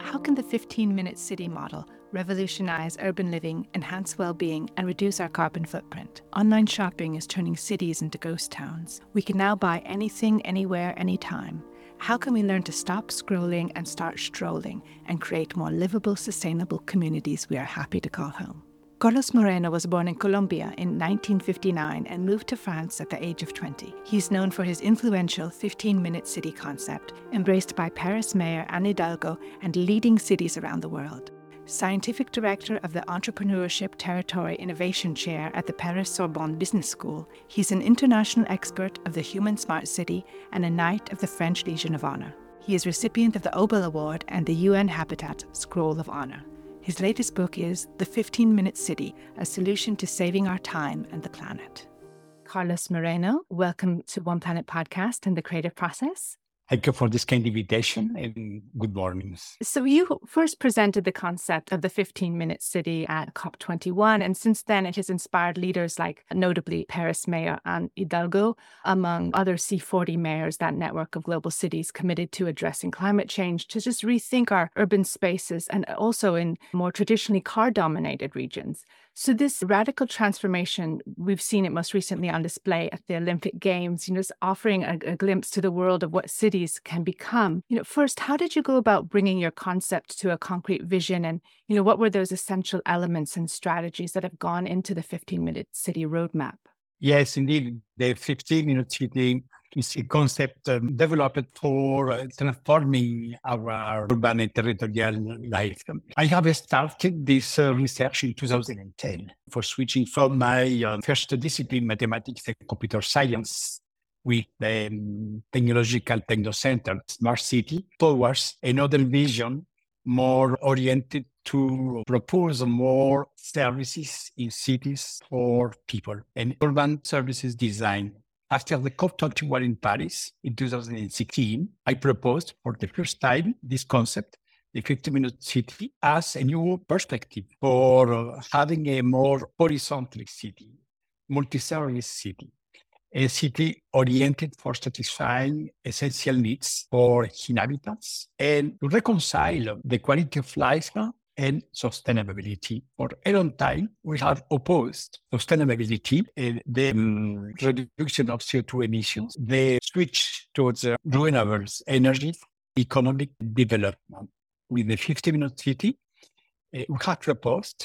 how can the 15-minute city model revolutionize urban living, enhance well-being, and reduce our carbon footprint? Online shopping is turning cities into ghost towns. We can now buy anything, anywhere, anytime. How can we learn to stop scrolling and start strolling and create more livable, sustainable communities we are happy to call home? Carlos Moreno was born in Colombia in 1959 and moved to France at the age of 20. He's known for his influential 15-minute city concept, embraced by Paris Mayor Anne Hidalgo and leading cities around the world. Scientific Director of the Entrepreneurship Territory Innovation Chair at the Paris Sorbonne Business School, he's an international expert of the Human Smart City and a Knight of the French Legion of Honor. He is recipient of the Obel Award and the UN Habitat Scroll of Honor. His latest book is The 15-Minute City, a solution to saving our time and the planet. Carlos Moreno, welcome to One Planet Podcast and the Creative Process. Thank you for this kind invitation and good morning. So you first presented the concept of the 15-minute city at COP21, and since then it has inspired leaders like notably Paris Mayor Anne Hidalgo, among other C40 mayors, that network of global cities committed to addressing climate change, to just rethink our urban spaces and also in more traditionally car-dominated regions. So this radical transformation, we've seen it most recently on display at the Olympic Games, just offering a glimpse to the world of what cities can become. First, how did you go about bringing your concept to a concrete vision? And, what were those essential elements and strategies that have gone into the 15-minute city roadmap? Yes, indeed. The 15-minute city is a concept developed for transforming our urban and territorial life. I have started this research in 2010 for switching from my first discipline, mathematics and computer science, with the technological technocenter, Smart City, towards another vision more oriented to propose more services in cities for people and urban services design. After the COP21 in Paris in 2016, I proposed for the first time this concept, the 15-minute city, as a new perspective for having a more horizontal city, multi-service city, a city oriented for satisfying essential needs for inhabitants and to reconcile the quality of life and sustainability. For a long time, we have opposed sustainability, the reduction of CO2 emissions, the switch towards renewable energy, economic development. With the 15-minute city, we have proposed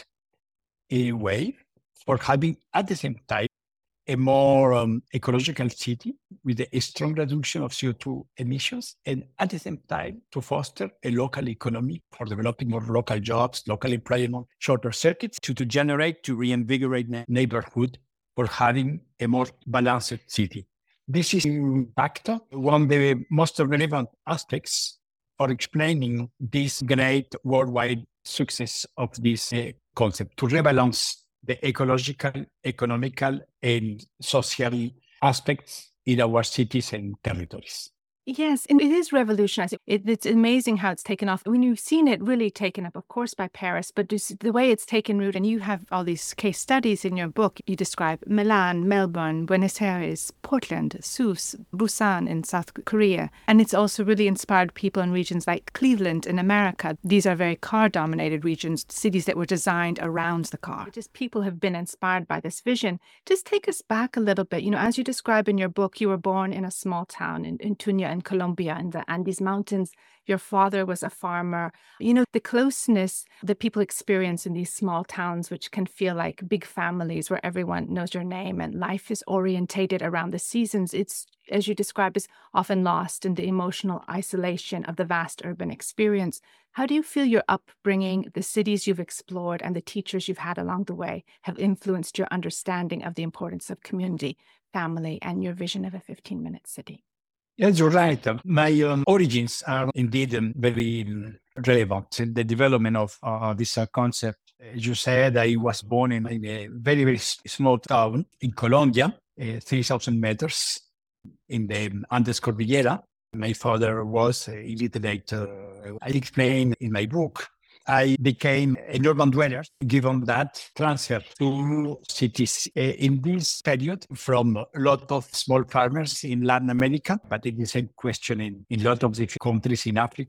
a way for having at the same time a more ecological city with a strong reduction of CO2 emissions, and at the same time to foster a local economy for developing more local jobs, local employment, shorter circuits to generate, to reinvigorate neighborhood for having a more balanced city. This is, in fact, one of the most relevant aspects for explaining this great worldwide success of this concept, to rebalance the ecological, economical, and social aspects in our cities and territories. Yes, and it is revolutionizing. It's amazing how it's taken off. When you've seen it really taken up, of course, by Paris, but just the way it's taken root, and you have all these case studies in your book. You describe Milan, Melbourne, Buenos Aires, Portland, Sousse, Busan in South Korea. And it's also really inspired people in regions like Cleveland in America. These are very car-dominated regions, cities that were designed around the car. Just people have been inspired by this vision. Just take us back a little bit. As you describe in your book, you were born in a small town in Tunia, in Colombia, in the Andes Mountains. Your father was a farmer. The closeness that people experience in these small towns, which can feel like big families where everyone knows your name and life is orientated around the seasons. It's, as you described, is often lost in the emotional isolation of the vast urban experience. How do you feel your upbringing, the cities you've explored, and the teachers you've had along the way have influenced your understanding of the importance of community, family, and your vision of a 15-minute city? Yes, you're right. My origins are indeed very relevant in the development of this concept. As you said, I was born in a very, very small town in Colombia, 3,000 meters in the Andes Cordillera. My father was illiterate. I explain in my book. I became an urban dweller, given that transfer to cities in this period from a lot of small farmers in Latin America, but it is a question in a lot of the countries in Africa.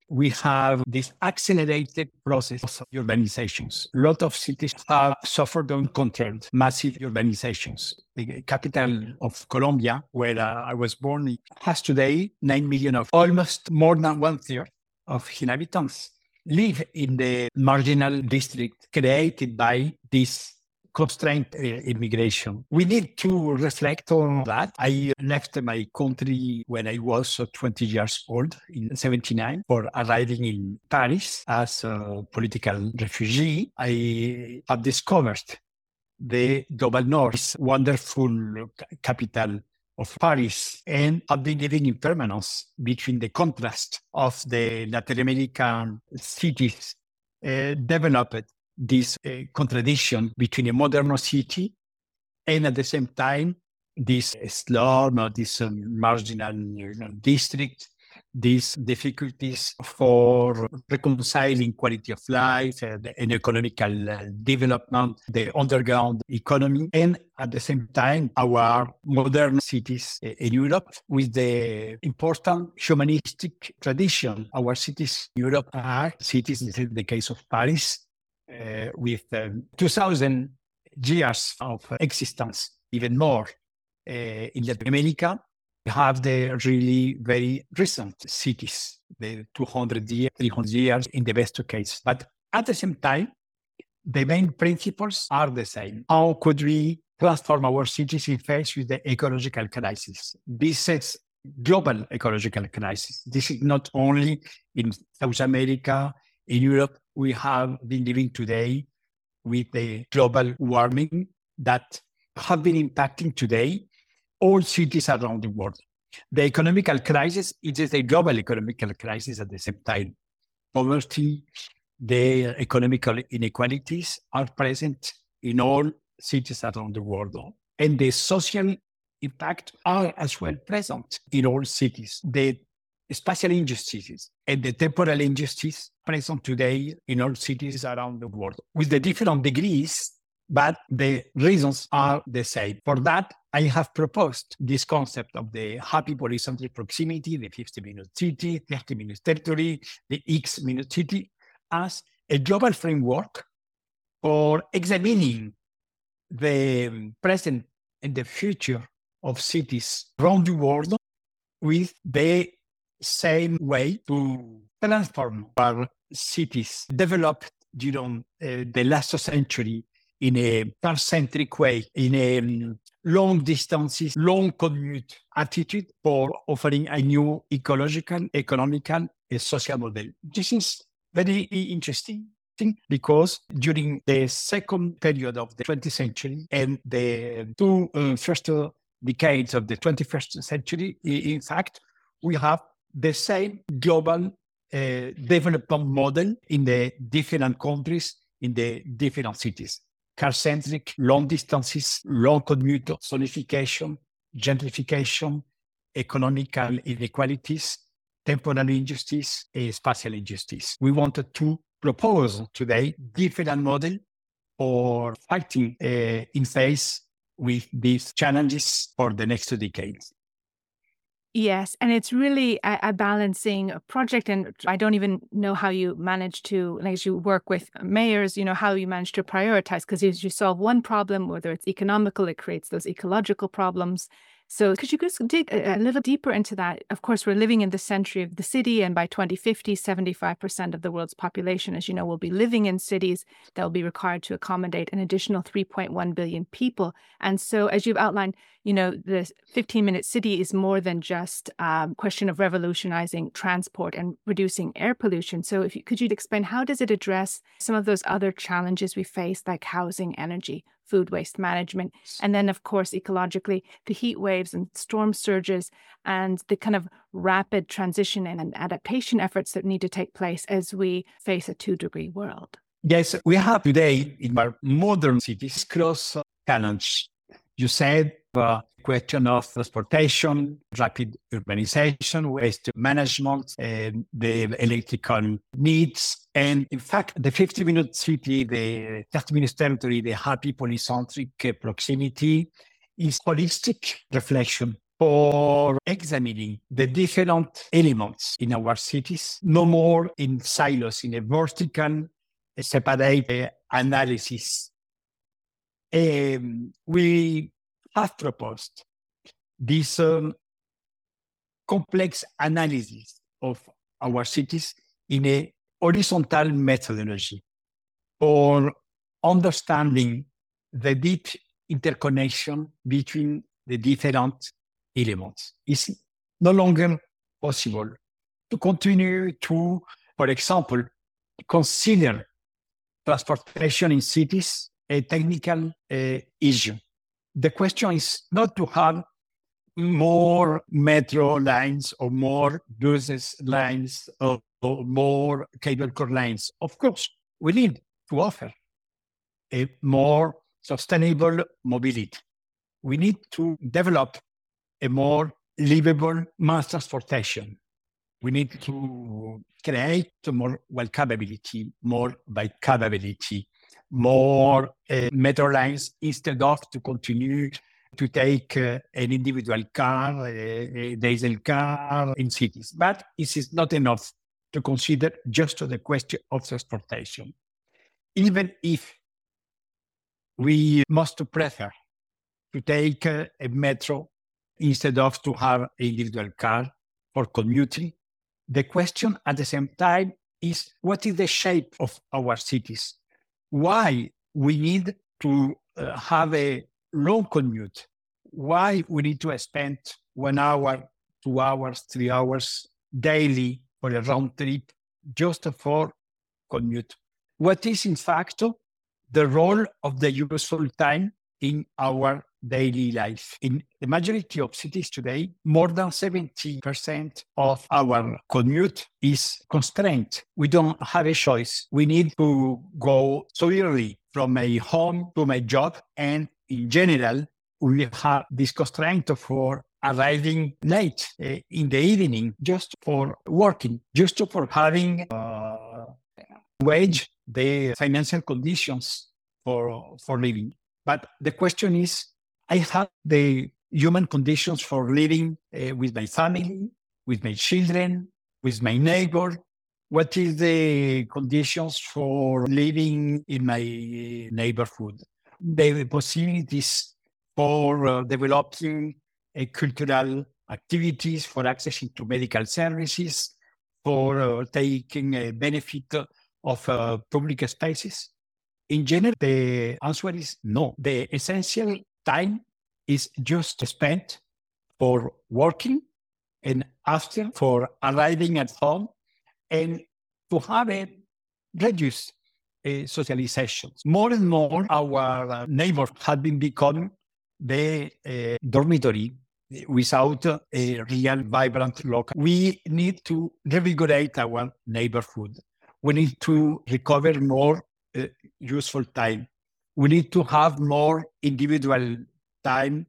we have this accelerated process of urbanizations. A lot of cities have suffered uncontrolled massive urbanizations. The capital of Colombia, where I was born, has today 9 million of almost more than one third of inhabitants live in the marginal district created by this constrained immigration. We need to reflect on that. I left my country when I was 20 years old in 79 for arriving in Paris as a political refugee. I have discovered the Global North, wonderful capital of Paris, and I've been living in permanence between the contrast of the Latin American cities developed this contradiction between a modern city and at the same time this slum or this marginal district, these difficulties for reconciling quality of life and economical development, the underground economy, and at the same time, our modern cities in Europe with the important humanistic tradition. Our cities in Europe are cities, in the case of Paris, with 2,000 years of existence, even more. In Latin America, we have the really very recent cities, the 200 years, 300 years in the best case. But at the same time, the main principles are the same. How could we transform our cities in face with the ecological crisis? This is global ecological crisis. This is not only in South America, in Europe. We have been living today with the global warming that have been impacting today all cities around the world. The economical crisis is a global economical crisis at the same time. Poverty, the economical inequalities are present in all cities around the world. And the social impact are as well present in all cities. The spatial injustices and the temporal injustice present today in all cities around the world with the different degrees, but the reasons are the same. For that, I have proposed this concept of the happy polycentric proximity, the 50-minute city, 30-minute territory, the X-minute city, as a global framework for examining the present and the future of cities around the world with the same way to transform our cities developed during the last century in a car-centric way, in a long distances, long commute attitude for offering a new ecological, economical, and social model. This is very interesting because during the second period of the 20th century and the two first decades of the 21st century, in fact, we have the same global development model in the different countries, in the different cities. Car-centric, long distances, long commute, zonification, gentrification, economical inequalities, temporal injustice, and spatial injustice. We wanted to propose today different model for fighting in face with these challenges for the next 2 decades. Yes, and it's really a balancing project, and I don't even know how you manage to, as you work with mayors, how you manage to prioritize, because as you solve one problem, whether it's economical, it creates those ecological problems. So could you just dig a little deeper into that? Of course, we're living in the century of the city, and by 2050, 75% of the world's population, as you know, will be living in cities that will be required to accommodate an additional 3.1 billion people. And so, as you've outlined, the 15-minute city is more than just a question of revolutionizing transport and reducing air pollution. So could you explain, how does it address some of those other challenges we face, like housing, energy, food waste management, and then, of course, ecologically, the heat waves and storm surges and the kind of rapid transition and adaptation efforts that need to take place as we face a 2-degree world? Yes, we have today in our modern cities cross challenge. You said the question of transportation, rapid urbanization, waste management, and the electrical needs. And in fact, the 50-minute city, the 30-minute territory, the happy polycentric proximity is holistic reflection for examining the different elements in our cities, no more in silos, in a vertical, separate analysis. We have proposed this complex analysis of our cities in a horizontal methodology for understanding the deep interconnection between the different elements. It's no longer possible to continue to, for example, consider transportation in cities a technical issue. The question is not to have more metro lines or more buses lines or more cable car lines. Of course, we need to offer a more sustainable mobility. We need to develop a more livable mass transportation. We need to create more walkability, more bikeability, more metro lines instead of to continue to take an individual car, a diesel car in cities. But it is not enough to consider just the question of transportation. Even if we must prefer to take a metro instead of to have an individual car for commuting, the question at the same time is what is the shape of our cities? Why we need to have a long commute? Why we need to spend 1 hour, 2 hours, 3 hours daily for a round trip just for commute? What is in fact the role of the useful time in our daily life? In the majority of cities today, more than 70% of our commute is constrained. We don't have a choice. We need to go so early from my home to my job. And in general, we have this constraint for arriving late in the evening just for working, just for having wage, the financial conditions for living. But the question is, I have the human conditions for living with my family, with my children, with my neighbor. What is the conditions for living in my neighborhood? The possibilities for developing cultural activities, for accessing to medical services, for taking a benefit of public spaces. In general, the answer is no. The essential time is just spent for working and after for arriving at home and to have a reduced socialization. More and more, our neighbors have been becoming the dormitory without a real vibrant local. We need to revigorate our neighborhood. We need to recover more useful time. We need to have more individual time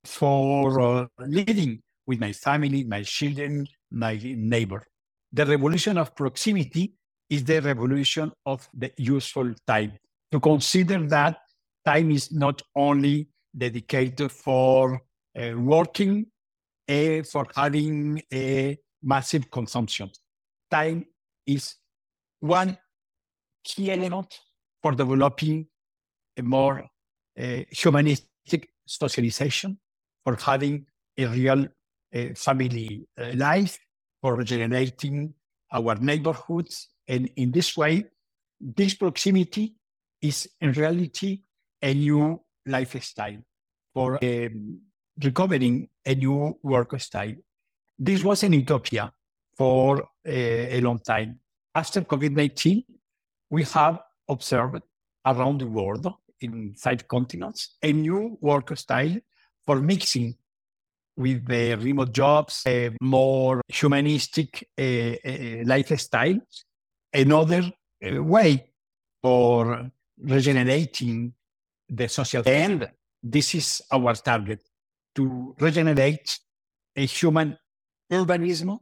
for living with my family, my children, my neighbor. The revolution of proximity is the revolution of the useful time. To consider that time is not only dedicated for working, for having a massive consumption. Time is one key element for developing a more humanistic socialization, for having a real family life, for regenerating our neighborhoods. And in this way, this proximity is in reality a new lifestyle for recovering a new work style. This was an utopia for a long time. After COVID-19, we have observed around the world in 5 continents a new work style for mixing with the remote jobs, a more humanistic lifestyle, another way for regenerating the social. And this is our target, to regenerate a human urbanism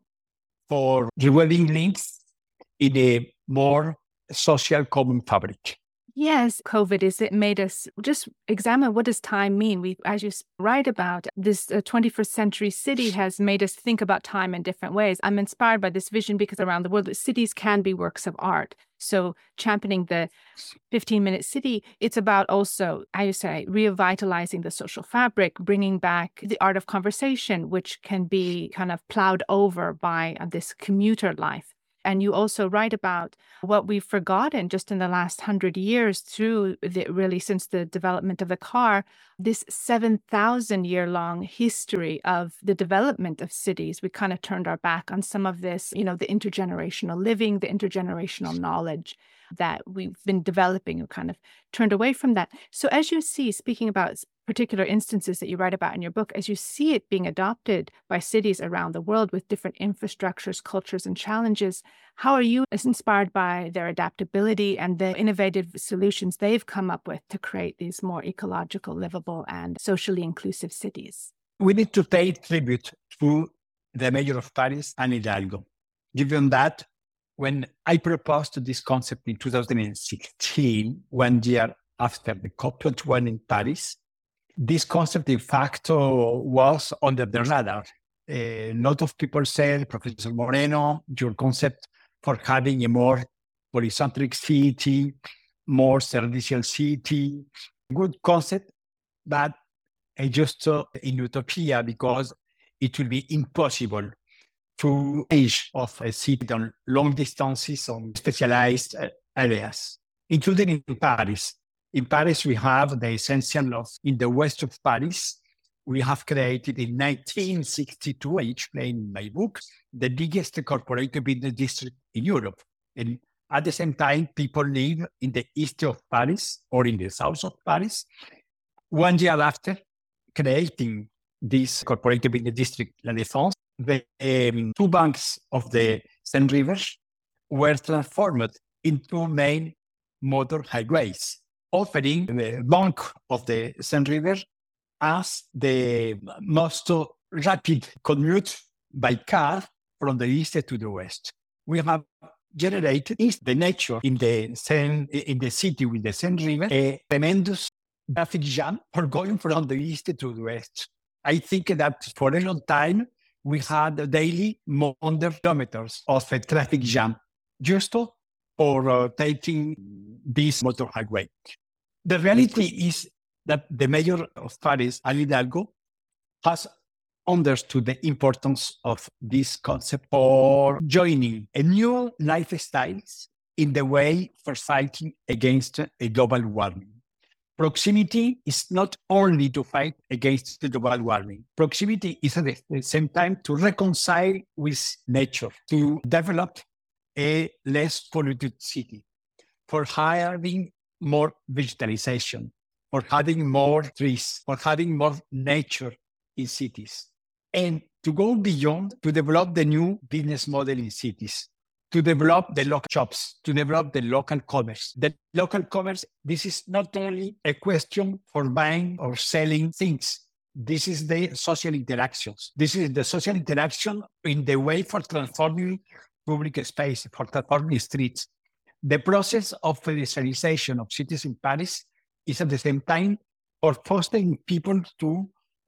for reweaving links in a more social common fabric. Yes, COVID it made us just examine what does time mean. We, as you write about, this 21st century city has made us think about time in different ways. I'm inspired by this vision because around the world, that cities can be works of art. So championing the 15-minute city, it's about also, I say, revitalizing the social fabric, bringing back the art of conversation, which can be kind of plowed over by this commuter life. And you also write about what we've forgotten just in the last 100 years through really since the development of the car, this 7,000-year-long history of the development of cities. We kind of turned our back on some of this, the intergenerational living, the intergenerational knowledge that we've been developing. We kind of turned away from that. So as you see, speaking about particular instances that you write about in your book, as you see it being adopted by cities around the world with different infrastructures, cultures, and challenges, how are you inspired by their adaptability and the innovative solutions they've come up with to create these more ecological, livable, and socially inclusive cities? We need to pay tribute to the mayor of Paris, Anne Hidalgo, given that when I proposed this concept in 2016, 1 year after the COP21 in Paris, this concept, in fact, was under the radar. A lot of people said, Professor Moreno, your concept for having a more polycentric city, more servicial city, good concept, but I just saw in utopia because it will be impossible to age of a city on long distances on specialized areas, including in Paris. In Paris, we have the essential of, in the west of Paris, we have created in 1962, I explain in my book, the biggest corporate business district in Europe. And at the same time, people live in the east of Paris or in the south of Paris. 1 year after creating this corporate business district, La Défense, the two banks of the Seine River were transformed into main motor highways, offering the bank of the Seine River as the most rapid commute by car from the east to the west. We have generated the nature in the city with the Seine River a tremendous traffic jam for going from the east to the west. I think that for a long time, we had daily more kilometers of a traffic jam just for taking this motor highway. The reality is that the mayor of Paris, Anne Hidalgo, has understood the importance of this concept for joining a new lifestyle in the way for fighting against a global warming. Proximity is not only to fight against the global warming. Proximity is at the same time to reconcile with nature, to develop a less polluted city, for having more vegetalization, for having more trees, for having more nature in cities, and to go beyond to develop the new business model in cities, to develop the local shops, to develop the local commerce. The local commerce, this is not only a question for buying or selling things. This is the social interactions. This is the social interaction in the way for transforming public space, for transforming streets. The process of pedestrianization of cities in Paris is at the same time for fostering people to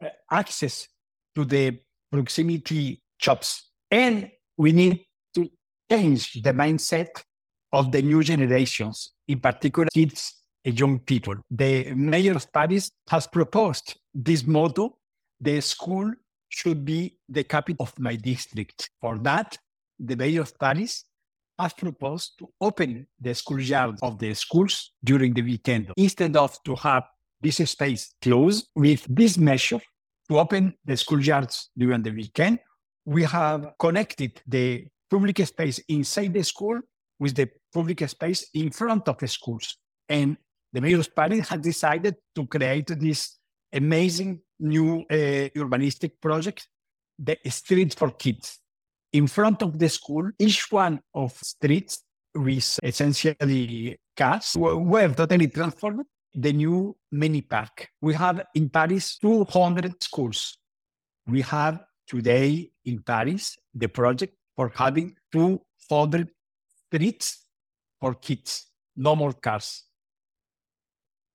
access to the proximity shops. And we need to change the mindset of the new generations, in particular kids and young people. The mayor of Paris has proposed this motto: the school should be the capital of my district. For that, the mayor of Paris has proposed to open the schoolyard of the schools during the weekend. Instead of to have this space closed, with this measure to open the schoolyards during the weekend, we have connected the public space inside the school with the public space in front of the schools. And the mayor of Paris has decided to create this amazing new urbanistic project, the Street for Kids. In front of the school, each one of streets with essentially cars were totally transformed. The new mini park. We have in Paris 200 schools. We have today in Paris the project for having 200 streets for kids, no more cars.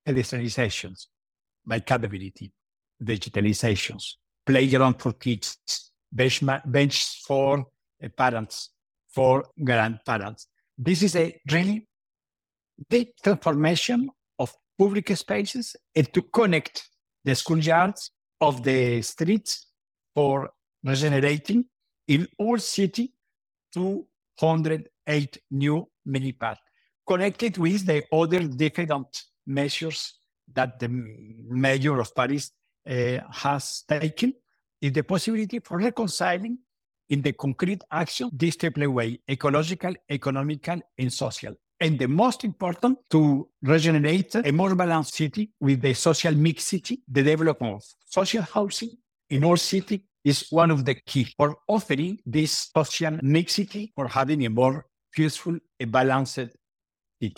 pedestrianizations, bikeability, digitalizations, playground for kids, bench for parents, for grandparents. This is a really big transformation of public spaces and to connect the schoolyards of the streets for regenerating in all city 208 new mini paths, connected with the other different measures that the mayor of Paris has taken, is the possibility for reconciling in the concrete action this triple way: ecological, economical, and social. And the most important, to regenerate a more balanced city with the social mixity. The development of social housing in our city is one of the key for offering this social mixity, for having a more peaceful, a balanced city.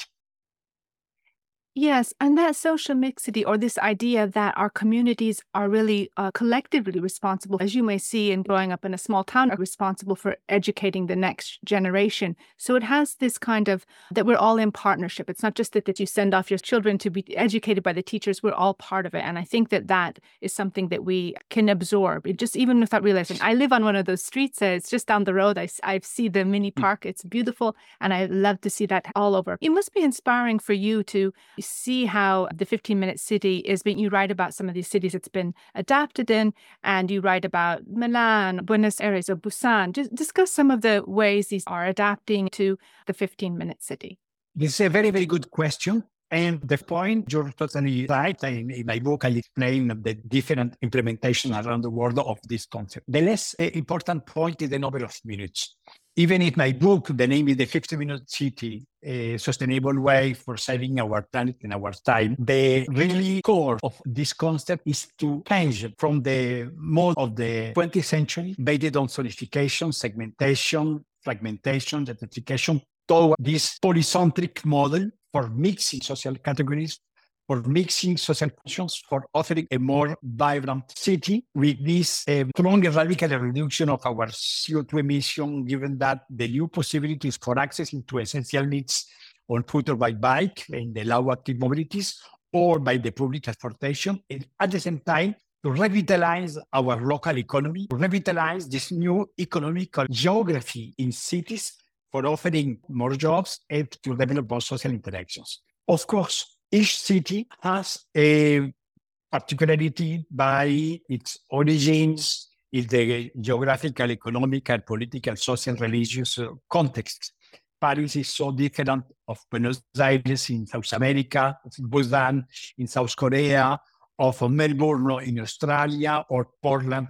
Yes, and that social mixity, or this idea that our communities are really collectively responsible, as you may see in growing up in a small town, are responsible for educating the next generation. So it has this kind of, that we're all in partnership. It's not just that you send off your children to be educated by the teachers, we're all part of it. And I think that is something that we can absorb, just even without realizing. I live on one of those streets, it's just down the road. I see the mini park, it's beautiful, and I love to see that all over. It must be inspiring for you to see how the 15-minute city is being, you write about some of these cities it's been adapted in, and you write about Milan, Buenos Aires, or Busan. Just discuss some of the ways these are adapting to the 15-minute city. This is a very, very good question. And the point, you're totally right. In my book, I explain the different implementation around the world of this concept. The less important point is the number of minutes. Even in my book, the name is The 15-Minute City, a sustainable way for saving our planet and our time. The really core of this concept is to change from the mode of the 20th century, based on zonification, segmentation, fragmentation, gentrification, toward this polycentric model for mixing social categories, for mixing social functions, for offering a more vibrant city with this strong and radical reduction of our CO2 emission, given that the new possibilities for accessing to essential needs on foot or by bike in the low active mobilities or by the public transportation, and at the same time to revitalize our local economy, to revitalize this new economical geography in cities for offering more jobs and to develop more social interactions. Of course, each city has a particularity by its origins, in the geographical, economical, political, social, religious context. Paris is so different of Buenos Aires in South America, Busan in South Korea, of Melbourne in Australia, or Portland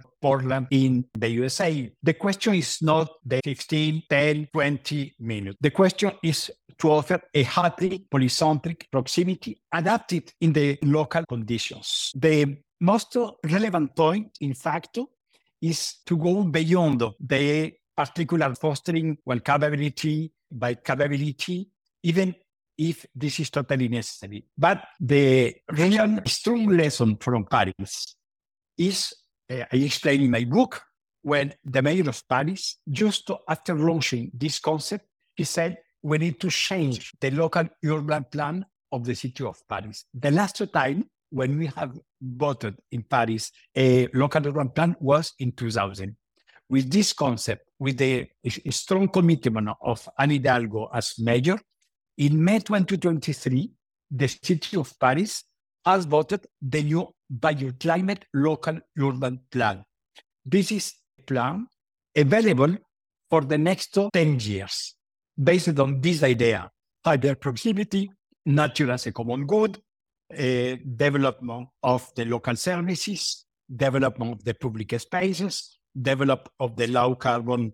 in the USA. The question is not the 15, 10, 20 minutes. The question is to offer a happy, polycentric proximity adapted in the local conditions. The most relevant point, in fact, is to go beyond the particular fostering walkability, bikeability, even if this is totally necessary. But the real strong lesson from Paris is, I explain in my book, when the mayor of Paris, just after launching this concept, he said, we need to change the local urban plan of the city of Paris. The last time when we have voted in Paris a local urban plan was in 2000. With this concept, with the strong commitment of Anne Hidalgo as mayor, in May 2023, the city of Paris has voted the new bioclimate local urban plan. This is a plan available for the next 10 years, based on this idea: higher proximity, nature as a common good, development of the local services, development of the public spaces, development of the low carbon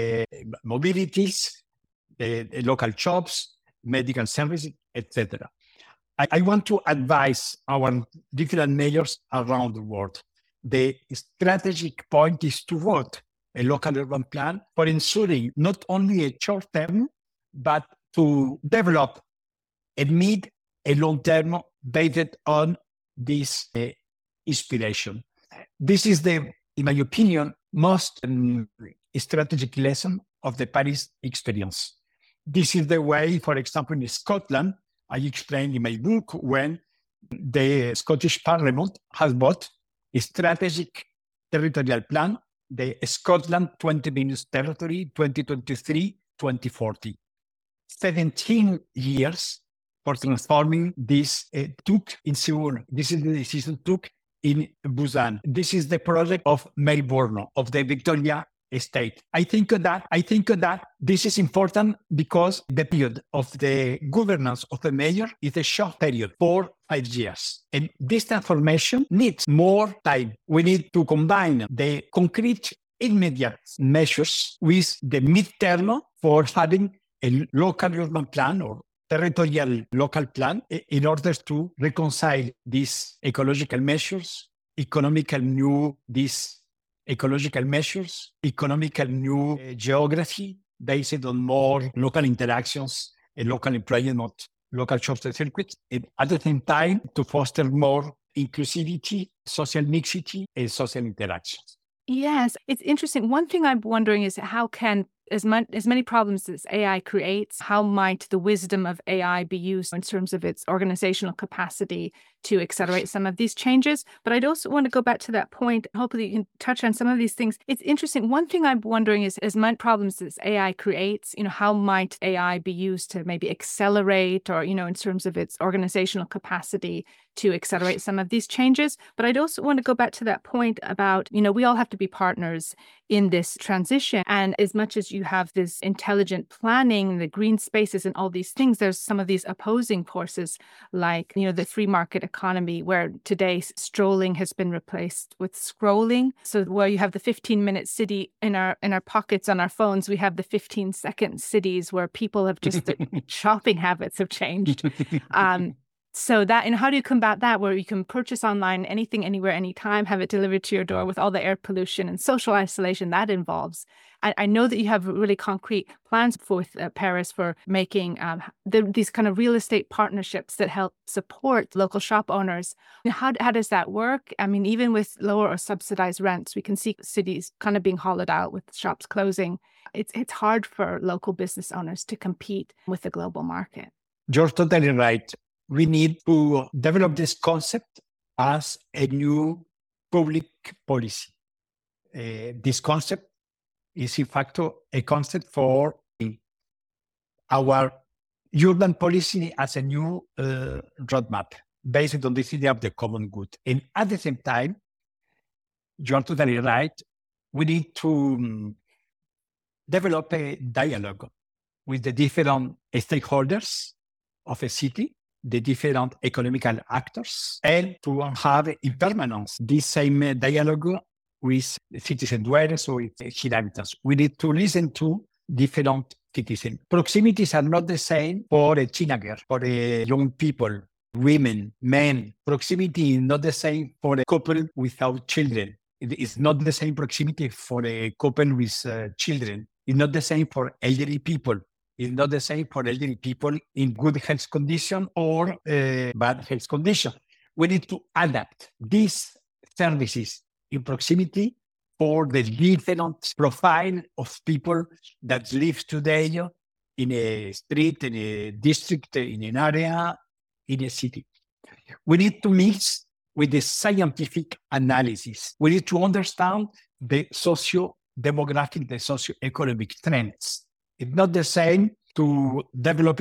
mobilities, local jobs, medical services, etc. I want to advise our different mayors around the world. The strategic point is to vote a local urban plan for ensuring not only a short term, but to develop a mid and long term based on this inspiration. This is the, in my opinion, most strategic lesson of the Paris experience. This is the way, for example, in Scotland, I explained in my book, when the Scottish Parliament has bought a strategic territorial plan, the Scotland 20 Minutes Territory 2023-2040. 17 years for transforming this took in Seoul. This is the decision took in Busan. This is the project of Melbourne, of the Victoria Estate. I think that this is important because the period of the governance of the mayor is a short period, 4-5 years. And this transformation needs more time. We need to combine the concrete immediate measures with the midterm for having a local urban plan or territorial local plan in order to reconcile these ecological measures, economical new geography based on more local interactions and local employment, local jobs and circuits, and at the same time to foster more inclusivity, social mixity, and social interactions. Yes, it's interesting. One thing I'm wondering is how can, as many problems as AI creates, how might the wisdom of AI be used in terms of its organizational capacity to accelerate some of these changes? But I'd also want to go back to that point. Hopefully you can touch on some of these things. It's interesting. One thing I'm wondering is, as many problems as AI creates, how might AI be used to maybe accelerate or, in terms of its organizational capacity to accelerate some of these changes? But I'd also want to go back to that point about, we all have to be partners in this transition. And as much as you have this intelligent planning, the green spaces and all these things, there's some of these opposing forces like, the free market economy, where today strolling has been replaced with scrolling. So where you have the 15-minute city in our pockets on our phones, we have the 15-second cities where people have just, shopping habits have changed. So that, and how do you combat that, where you can purchase online anything, anywhere, anytime, have it delivered to your door with all the air pollution and social isolation that involves? I know that you have really concrete plans with Paris for making these kind of real estate partnerships that help support local shop owners. How does that work? I mean, even with lower or subsidized rents, we can see cities kind of being hollowed out with shops closing. It's hard for local business owners to compete with the global market. You're totally right. We need to develop this concept as a new public policy. This concept is, in fact, a concept for our urban policy as a new roadmap based on this idea of the common good. And at the same time, you are totally right, we need to develop a dialogue with the different stakeholders of a city, the different economical actors, and to have in permanence this same dialogue with citizen dwellers or with inhabitants. We need to listen to different citizens. Proximities are not the same for a teenager, for a young people, women, men. Proximity is not the same for a couple without children. It is not the same proximity for a couple with children. It's not the same for elderly people. It's not the same for elderly people in good health condition or bad health condition. We need to adapt these services in proximity for the different profile of people that live today in a street, in a district, in an area, in a city. We need to mix with the scientific analysis. We need to understand the socio-demographic, the socio-economic trends. It's not the same to develop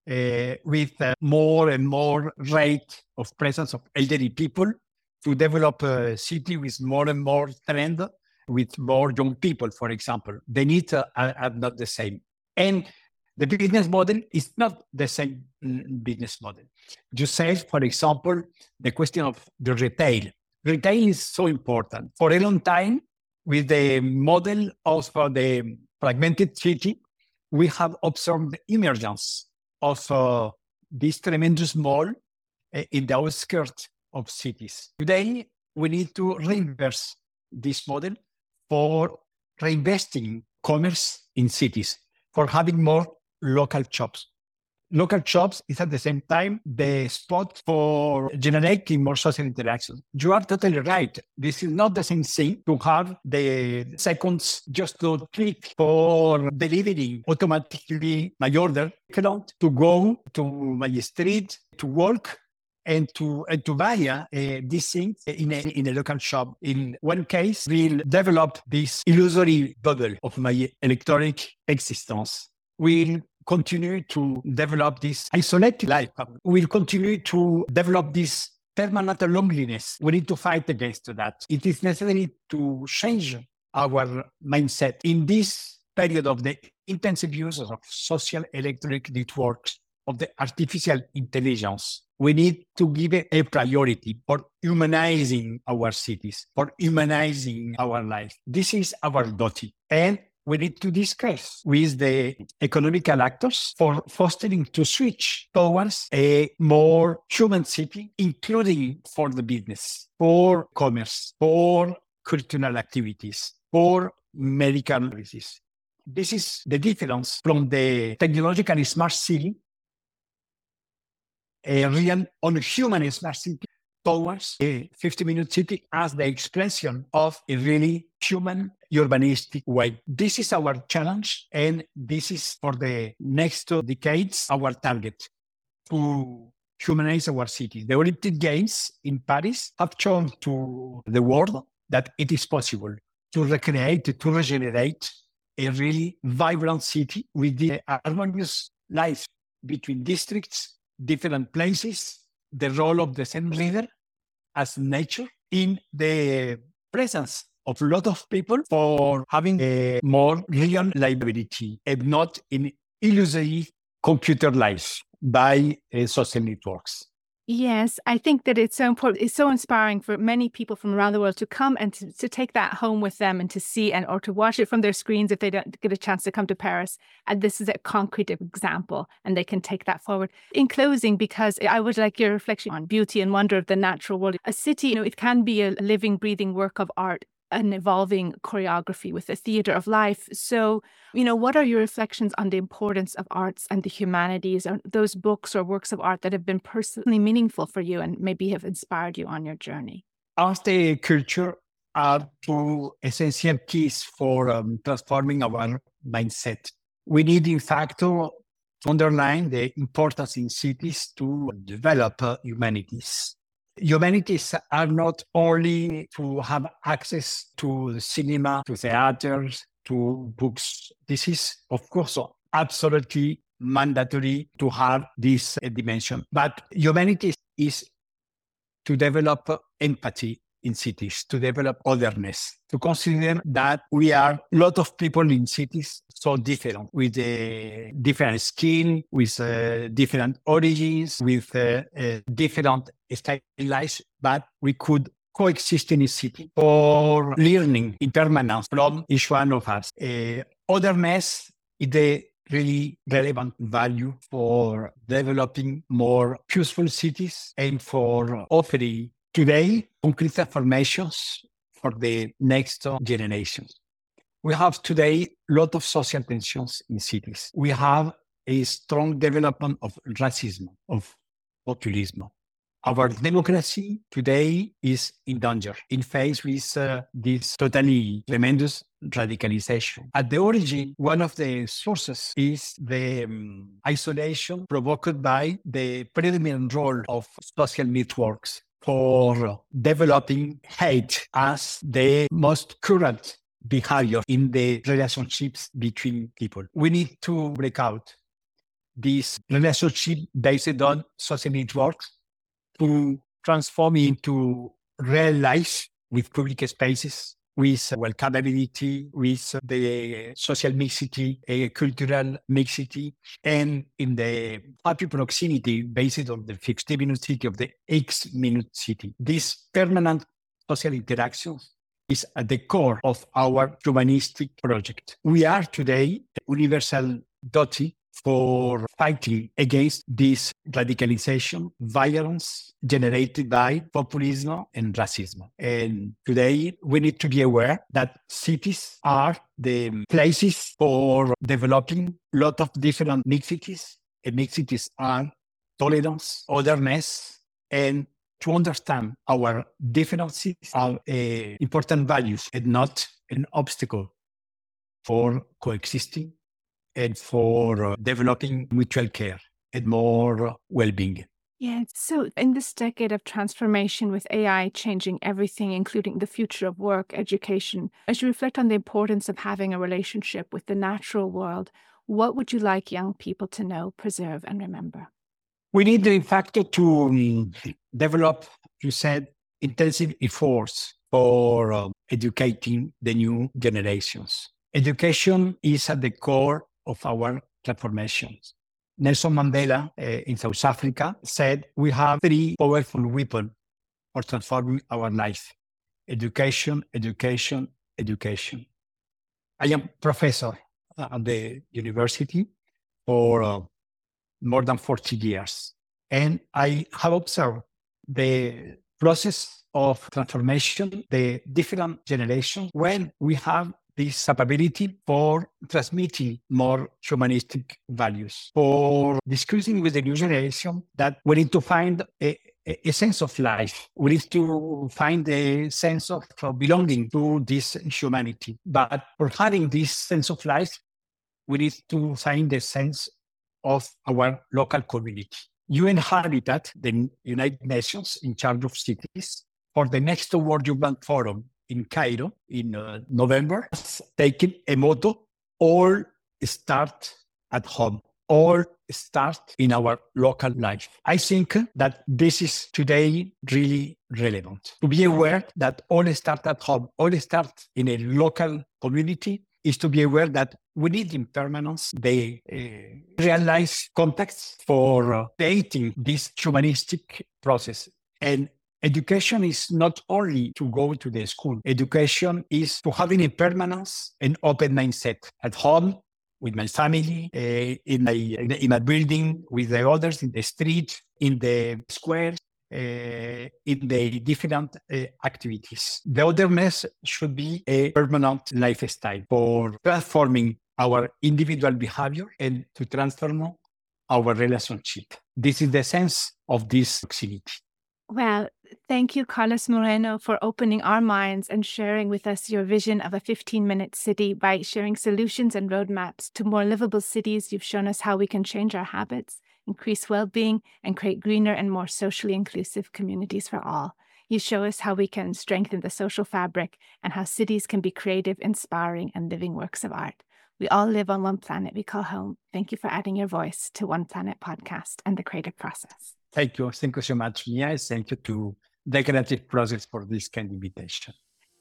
with more and more rate of presence of elderly people, to develop a city with more and more trend with more young people, for example. The needs are not the same. And the business model is not the same business model. You said, for example, the question of the retail. Retail is so important. For a long time, with the model of the fragmented city, we have observed the emergence of this tremendous mall in the outskirts of cities. Today, we need to reinverse this model for reinvesting commerce in cities, for having more local shops. Local shops is at the same time the spot for generating more social interaction. You are totally right. This is not the same thing to have the seconds just to click for delivering automatically my order, to go to my street to work and to buy these things in a local shop. In one case, we'll develop this illusory bubble of my electronic existence. We'll continue to develop this isolated life. We'll continue to develop this permanent loneliness. We need to fight against that. It is necessary to change our mindset in this period of the intensive use of social electronic networks, of the artificial intelligence. We need to give a priority for humanizing our cities, for humanizing our life. This is our duty. And we need to discuss with the economical actors for fostering to switch towards a more human city, including for the business, for commerce, for cultural activities, for medical services. This is the difference from the technologically smart city, a real unhuman smart city, towards a 50-minute city as the expression of a really human urbanistic way. This is our challenge, and this is for the next 2 decades our target, to humanize our cities. The Olympic Games in Paris have shown to the world that it is possible to recreate, to regenerate a really vibrant city with the harmonious life between districts, different places, the role of the same leader as nature in the presence of a lot of people for having a more real liability and not in illusory computer life by social networks. Yes, I think that it's so important. It's so inspiring for many people from around the world to come and to take that home with them and to see or to watch it from their screens if they don't get a chance to come to Paris. And this is a concrete example, and they can take that forward. In closing, because I would like your reflection on beauty and wonder of the natural world. A city, it can be a living, breathing work of art, an evolving choreography with a theatre of life. So, what are your reflections on the importance of arts and the humanities, or those books or works of art that have been personally meaningful for you and maybe have inspired you on your journey? Art and culture are 2 essential keys for transforming our mindset. We need, in fact, to underline the importance in cities to develop humanities. Humanities are not only to have access to the cinema, to theaters, to books. This is, of course, absolutely mandatory to have this dimension. But humanities is to develop empathy in cities, to develop otherness, to consider that we are a lot of people in cities so different, with a different skin, with different origins, with different styles, but we could coexist in a city for learning in permanence from each one of us. Otherness is the really relevant value for developing more useful cities and for offering today concrete transformations for the next generations. We have today a lot of social tensions in cities. We have a strong development of racism, of populism. Our democracy today is in danger, in face with this totally tremendous radicalization. At the origin, one of the sources is the isolation provoked by the predominant role of social networks for developing hate as the most current behavior in the relationships between people. We need to break out this relationship based on social networks to transform into real life with public spaces, with welcomability, with the social mixity, cultural mixity, and in the happy proximity based on the 50-minute city of the X-minute city. This permanent social interaction is at the core of our humanistic project. We are today universal duty for fighting against this radicalization, violence generated by populism and racism. And today we need to be aware that cities are the places for developing a lot of different mixities. And mixities are tolerance, otherness, and to understand our differences are important values and not an obstacle for coexisting and for developing mutual care and more well-being. Yeah. So, in this decade of transformation with AI changing everything, including the future of work, education, as you reflect on the importance of having a relationship with the natural world, what would you like young people to know, preserve, and remember? We need, in fact, to develop, you said, intensive efforts for educating the new generations. Education is at the core of our transformations. Nelson Mandela in South Africa said, we have three powerful weapons for transforming our life: education, education, education. I am professor at the university for more than 40 years. And I have observed the process of transformation, the different generations, when we have this capability for transmitting more humanistic values, for discussing with the new generation that we need to find a sense of life. We need to find a sense of belonging to this humanity. But for having this sense of life, we need to find the sense of our local community. UN Habitat, the United Nations in charge of cities, for the next World Urban Forum in Cairo in November, has taken a motto: all start at home, all start in our local life. I think that this is today really relevant. To be aware that all start at home, all start in a local community, is to be aware that we need in permanence the real life context for creating this humanistic process. And education is not only to go to the school. Education is to have in permanence an open mindset at home, with my family, in my building, with the others in the street, in the square, in the different activities. The otherness should be a permanent lifestyle for transforming our individual behavior and to transform our relationship. This is the sense of this proximity. Well, thank you, Carlos Moreno, for opening our minds and sharing with us your vision of a 15-minute city. By sharing solutions and roadmaps to more livable cities, you've shown us how we can change our habits, increase well-being, and create greener and more socially inclusive communities for all. You show us how we can strengthen the social fabric and how cities can be creative, inspiring, and living works of art. We all live on one planet we call home. Thank you for adding your voice to One Planet Podcast and the creative process. Thank you. Thank you so much, Mia. Thank you to the creative process for this kind of invitation.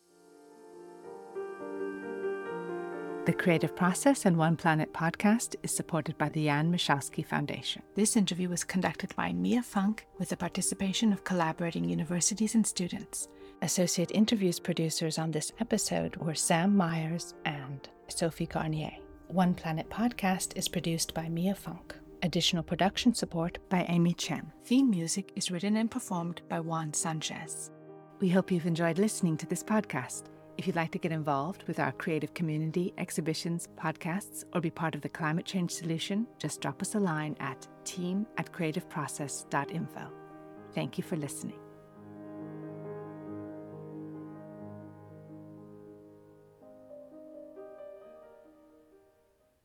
The Creative Process and One Planet Podcast is supported by the Jan Michalski Foundation. This interview was conducted by Mia Funk with the participation of collaborating universities and students. Associate interviews producers on this episode were Sam Myers and Sophie Garnier. One Planet Podcast is produced by Mia Funk. Additional production support by Amy Chen. Theme music is written and performed by Juan Sanchez. We hope you've enjoyed listening to this podcast. If you'd like to get involved with our creative community, exhibitions, podcasts, or be part of the climate change solution, just drop us a line at team@creativeprocess.info. Thank you for listening.